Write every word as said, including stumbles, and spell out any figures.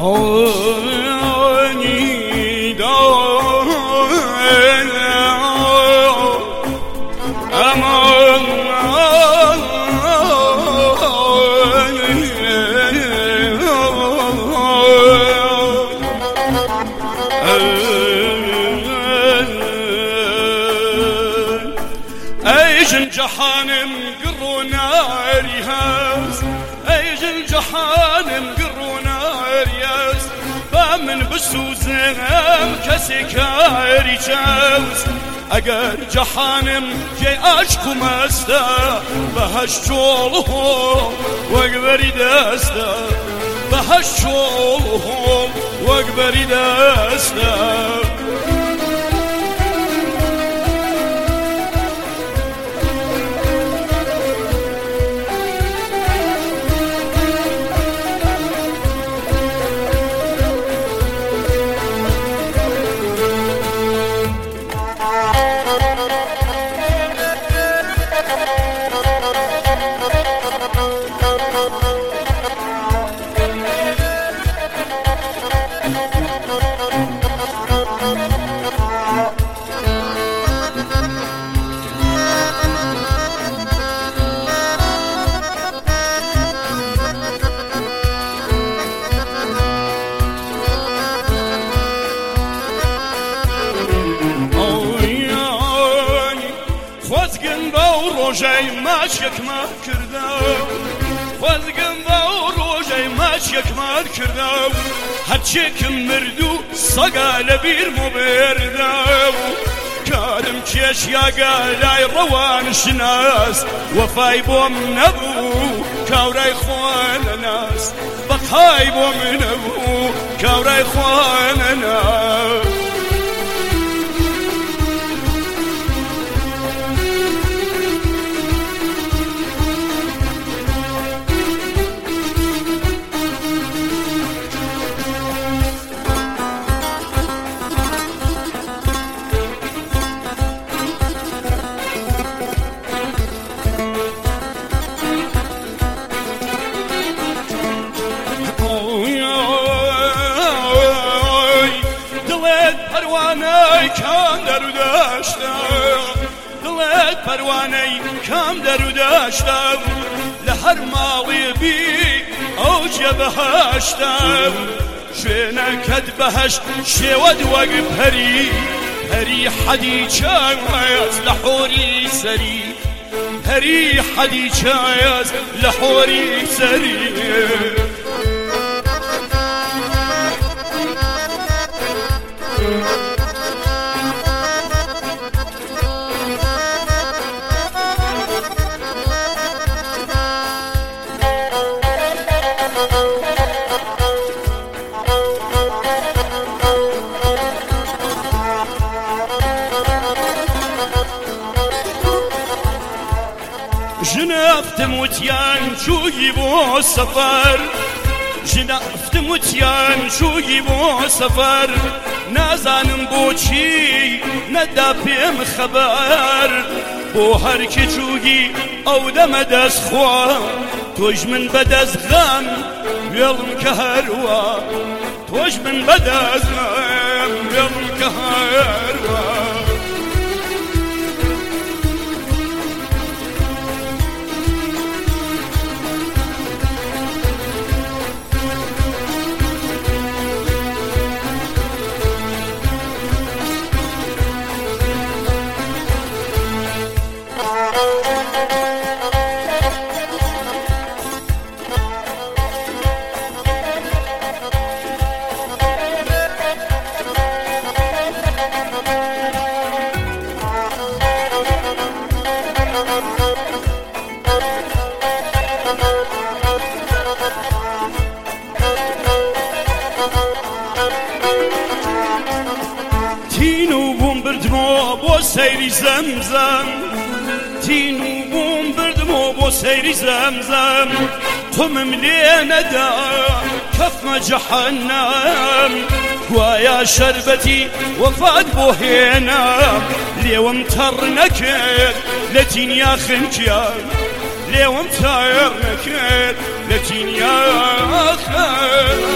ايجن جحانم قرونا رياس ايجن جحانم قرونا رياس بامن بسوزم كسي كاري جاوز اگر جحانم جي عشق مستا بهش جولهم واقبري دستا بهش جولهم واقبري دستا روجي ماشيك ما كرداو وذقن باو روجي ماشيك ما كرداو هاتشيك مردو صقا لبير مبرداو كارم كيش يا قالاي روان الشناس وفاي بوم نبو كاوراي خوان ناس بقاي بوم نبو كاوراي خوان ناس پروانه کام درو داشتم دلت پروانه کام درو داشتم لهر ماوی بی او جبهشتم شنکت بهش شود وقف هری هری حدی چایز لحوری سری هری حدی چایز لحوری سری جنافت متيان شوي بو سفر جنافت متيان شوي بو سفر نازانم بوچی ندافم خبر بو هر کی چوگی او دم دست خوا توش من بدز غم یلم که هروا توش من بدز غم یلم که هروا تینو بوم بردمو بو سیری زمزم تینو بوم بردمو بو سیری زمزم تو مملينا دا كفم جحنم ويا شربتي وفاد بوهينا ليوم ترنكت لتين يا خنجر ليوم ترنكت لتين يا خنجر